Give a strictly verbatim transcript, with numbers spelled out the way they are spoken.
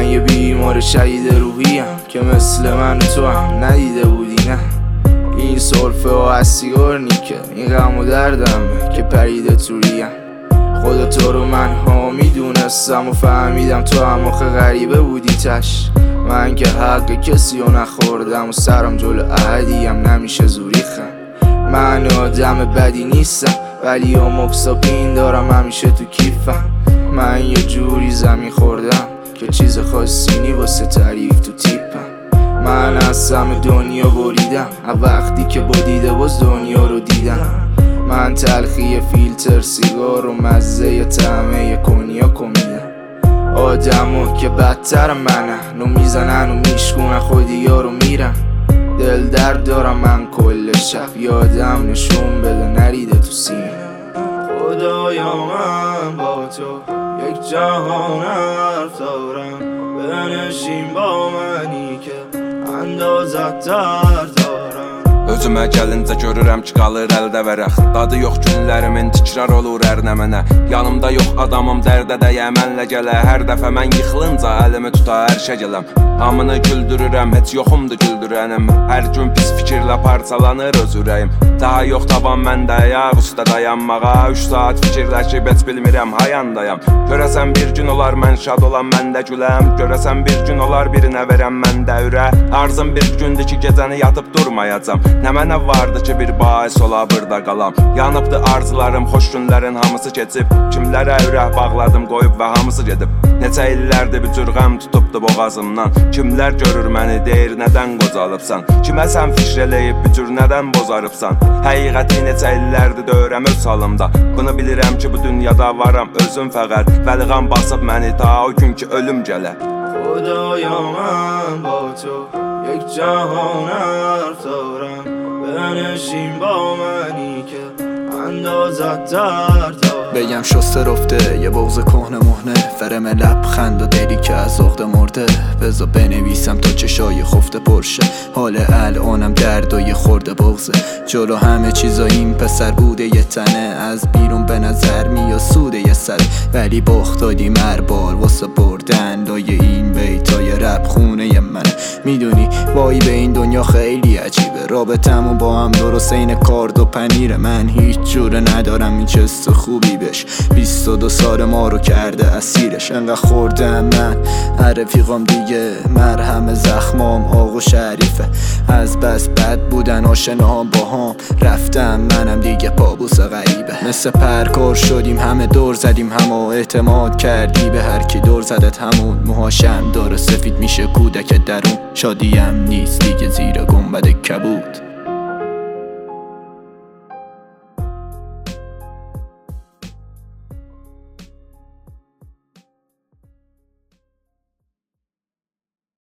یه بیمار شهید روحیم که مثل من و تو هم ندیده بودی نه. این سرفه و از سیگار نیکه، این غم و دردمه که پریده تو ریم. خدا تو رو من ها میدونستم و فهمیدم تو هم آخه غریبه بودی تش. من که حق کسی رو نخوردم و سرم جلو احدیم نمیشه زوری خم. من آدم بدی نیستم ولی اموکساپین دارم همیشه تو کیفم. من یه جوری زمین خوردم که چیز خاصی نی واسه تعریف تو تیپم. من از همه دنیا بریدم وقتی که با دیده باز دنیا رو دیدم. من تلخی فیلتر سیگار و مزه طعمه کنیاک میدم. آدمو که بدتر منه نو میزنن و میشکونن خودیا رو میرن. دل درد دارم من کل شب یادم نشون بده نریده تو سینه. خدایا من با تو یک جهان حرف دارم، بنشین با منی که اندازت در دارم. Özümə gəlincə görürəm ki qalır əldə vərəx. Dadı yox günlərimin tikrar olur ərnə mənə. Yanımda yox adamım dərdə dəyə mənlə gələ. Hər dəfə mən yıxılınca əlimi tuta hər şey gələm. Hamını güldürürəm, heç yoxumdur güldürənim. Hər gün pis fikirlə parçalanır öz ürəyim. Daha yox taban məndə ayaq üstə dayanmağa. Üç saat fikirləşib heç bilmirəm hayandayam. Görəsən bir gün olar mən şad olan məndə güləm. Görəsən bir gün olar birinə verəm məndə ürə. Arzım bir gündür ki gecəni yatıb durmayacam. Nə mənə vardı ki bir bahis ola burada qalam. Yanıbdı arzularım, xoş günlərin hamısı keçib. Kimlərə ürək bağladım qoyub və hamısı gedib. Neçə illərdir bir cür qəm tutubdu boğazımdan. Kimlər görür məni deyir nədən qocalıbsan. Kimə sən fikr eləyib bir cür nədən bozarıbsan. Həqiqəti neçə illərdir döyürəm öz halımda. Bunu bilirəm ki bu dünyada varam özüm fəqət. Vəliqan basıb məni ta o gün ki ölüm gələ. خدایا من با تو یک جهان حرف دارم، بنشین با منی که اندازت در دارم. بگم شسته رفته یه بغض کهنه مهنه، فرم لبخند و دلی که از عقده مرده. بذار بنویسم تا چشای خفته پرشه، حال الانم درد و یه خورده بغضه. جلو همه چیزا این پسر بوده یه تنه، از بیرون به نظر میاد سوده یه سره. ولی باخت دادیم هر بار واسه بردن لای این بیتای رب خونه منه. میدونی وای به این دنیا خیلی عجیبه، رابطمون با هم درست این کارد و پنیره. من هیچ جوره ندارم این چست خوبی بش، بیست و دو سال ما رو کرده اسیرش. انقدر خوردم من هر رفیقام دیگه، مرهم زخمام آق و شریفه. از بس بد بودن آشناهام با هم، رفتم منم دیگه پابوس غریبه. مثل پرکار شدیم همه دور زدیم همه، اعتماد کردی به هر کی دور زدت همون. موهاشم داره سفید میشه کودک درون، شادیم نیست دیگه زیر گنبد کبود.